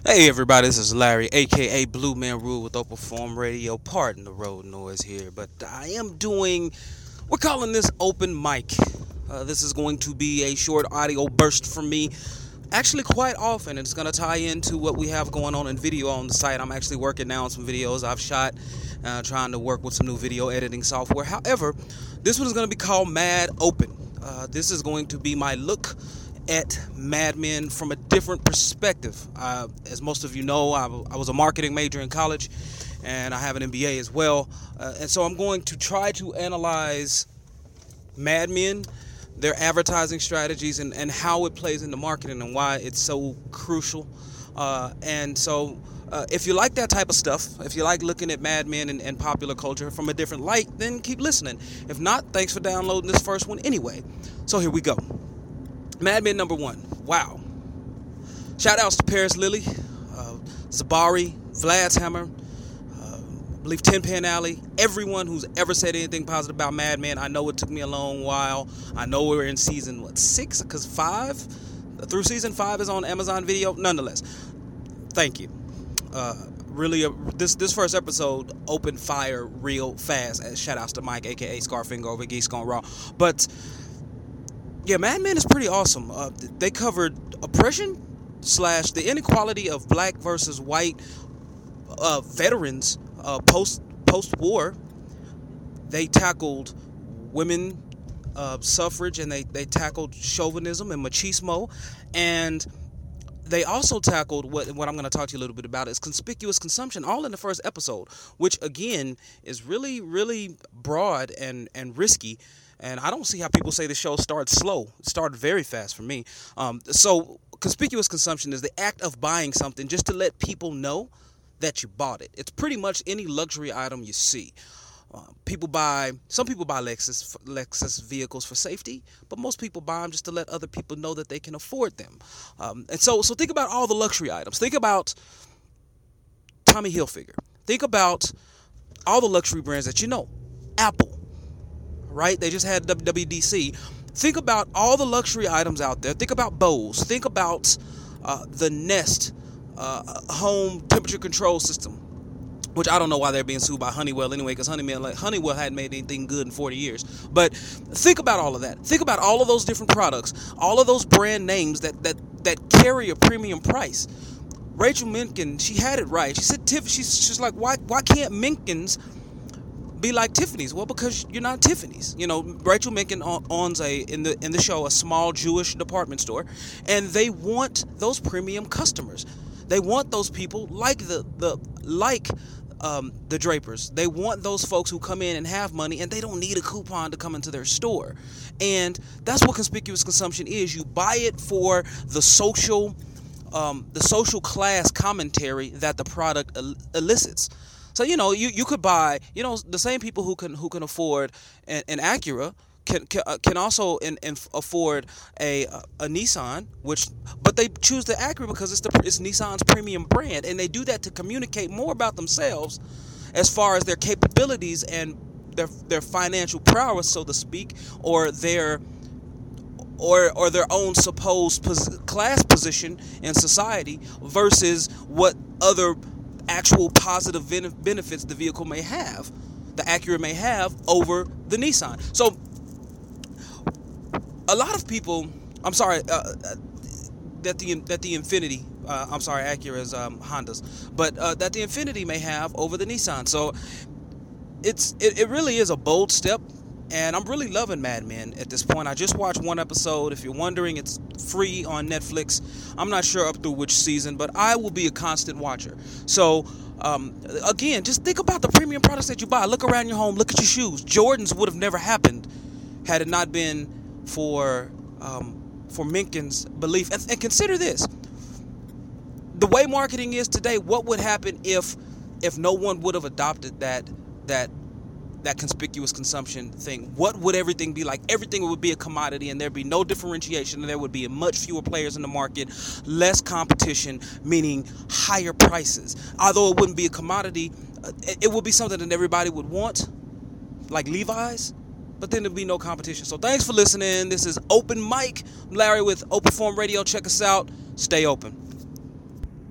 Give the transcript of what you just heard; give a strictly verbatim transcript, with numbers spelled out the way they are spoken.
Hey everybody, this is Larry, aka Blue Man Rule with Open Form Radio. Pardon the road noise here, but I am doing, we're calling this open mic. Uh, this is going to be a short audio burst from me, actually quite often. It's going to tie into what we have going on in video on the site. I'm actually working now on some videos I've shot, uh, trying to work with some new video editing software. However, this one is going to be called Mad Open. Uh, this is going to be my look at Mad Men from a different perspective. Uh, as most of you know, I, I was a marketing major in college, and I have an M B A as well. Uh, and so I'm going to try to analyze Mad Men, their advertising strategies, and, and how it plays into marketing and why it's so crucial. Uh, and so uh, if you like that type of stuff, if you like looking at Mad Men and, and popular culture from a different light, then keep listening. If not, thanks for downloading this first one anyway. So here we go. Mad Men number one. Wow. Shout outs to Paris Lily, uh, Zabari, Vlad's Hammer, uh, I believe Tin Pan Alley, everyone who's ever said anything positive about Mad Men. I know it took me a long while. I know we're in season, what, six? Because five? Through season five is on Amazon Video. Nonetheless, thank you. Uh, really, uh, this this first episode opened fire real fast. Uh, shout outs to Mike, a k a. Scarfinger over at Geeks Gone Raw. But yeah, Mad Men is pretty awesome. Uh, they covered oppression slash the inequality of black versus white uh, veterans uh, post post war. They tackled women uh, suffrage, and they, they tackled chauvinism and machismo, and they also tackled what what I'm going to talk to you a little bit about is conspicuous consumption, all in the first episode, which again is really really broad and and risky. And I don't see how people say the show starts slow. It started very fast for me. Um, so conspicuous consumption is the act of buying something just to let people know that you bought it. It's pretty much any luxury item you see. Uh, people buy, some people buy Lexus, Lexus vehicles for safety, but most people buy them just to let other people know that they can afford them. Um, and so, so think about all the luxury items. Think about Tommy Hilfiger. Think about all the luxury brands that you know. Apple. Right? They just had W W D C. Think about all the luxury items out there. Think about Bose. Think about uh, the Nest uh, home temperature control system, which I don't know why they're being sued by Honeywell anyway, because Honeywell, like, Honeywell hadn't made anything good in forty years. But think about all of that. Think about all of those different products, all of those brand names that that, that carry a premium price. Rachel Menken, she had it right. She said, Tiff, she's, she's like, why, why can't Menken's be like Tiffany's? Well, because you're not Tiffany's. You know, Rachel Menken owns a in the in the show a small Jewish department store, and they want those premium customers. They want those people like the the like um, the Drapers. They want those folks who come in and have money, and they don't need a coupon to come into their store. And that's what conspicuous consumption is. You buy it for the social um, the social class commentary that the product el- elicits. So, you know, you, you could buy, you know, the same people who can who can afford an, an Acura can can, uh, can also in, in afford a a Nissan, which but they choose the Acura because it's the it's Nissan's premium brand, and they do that to communicate more about themselves as far as their capabilities and their their financial prowess, so to speak, or their or or their own supposed pos- class position in society versus what other actual positive benefits the vehicle may have, the Acura may have over the Nissan. So a lot of people, I'm sorry, uh, that the that the Infiniti, uh, I'm sorry, Acura is um, Honda's, but uh, that the Infiniti may have over the Nissan. So it's it, it really is a bold step. And I'm really loving Mad Men at this point. I just watched one episode. If you're wondering, it's free on Netflix. I'm not sure up through which season, but I will be a constant watcher. So, um, again, just think about the premium products that you buy. Look around your home. Look at your shoes. Jordans would have never happened had it not been for um, for Menken's belief. And, and consider this. The way marketing is today, what would happen if if no one would have adopted that that that conspicuous consumption thing? What would everything be like? Everything would be a commodity, and there'd be no differentiation, and there would be much fewer players in the market, less competition, meaning higher prices. Although it wouldn't be a commodity, it would be something that everybody would want, like Levi's, but then there'd be no competition. So thanks for listening. This is Open Mic. I'm Larry with Open Form Radio. Check us out. Stay open.